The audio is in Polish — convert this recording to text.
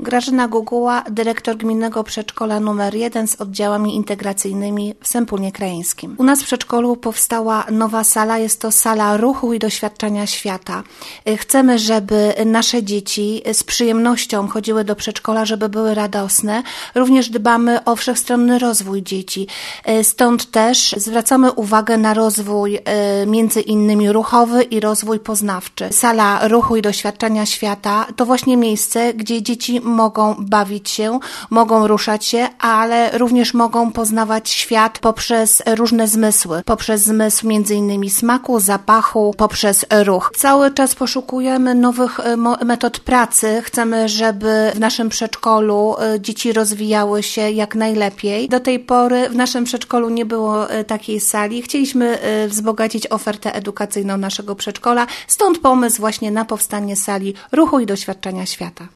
Grażyna Guguła, dyrektor Gminnego Przedszkola nr 1 z oddziałami integracyjnymi w Sępólnie Krajeńskim. U nas w przedszkolu powstała nowa sala, jest to sala ruchu i doświadczenia świata. Chcemy, żeby nasze dzieci z przyjemnością chodziły do przedszkola, żeby były radosne. Również dbamy o wszechstronny rozwój dzieci. Stąd też zwracamy uwagę na rozwój między innymi ruchowy i rozwój poznawczy. Sala ruchu i doświadczenia świata to właśnie miejsce, gdzie dzieci mogą bawić się, mogą ruszać się, ale również mogą poznawać świat poprzez różne zmysły. Poprzez zmysł między innymi smaku, zapachu, poprzez ruch. Cały czas poszukujemy nowych metod pracy. Chcemy, żeby w naszym przedszkolu dzieci rozwijały się jak najlepiej. Do tej pory w naszym przedszkolu nie było takiej sali. Chcieliśmy wzbogacić ofertę edukacyjną naszego przedszkola, stąd pomysł właśnie na powstanie sali ruchu i doświadczenia świata.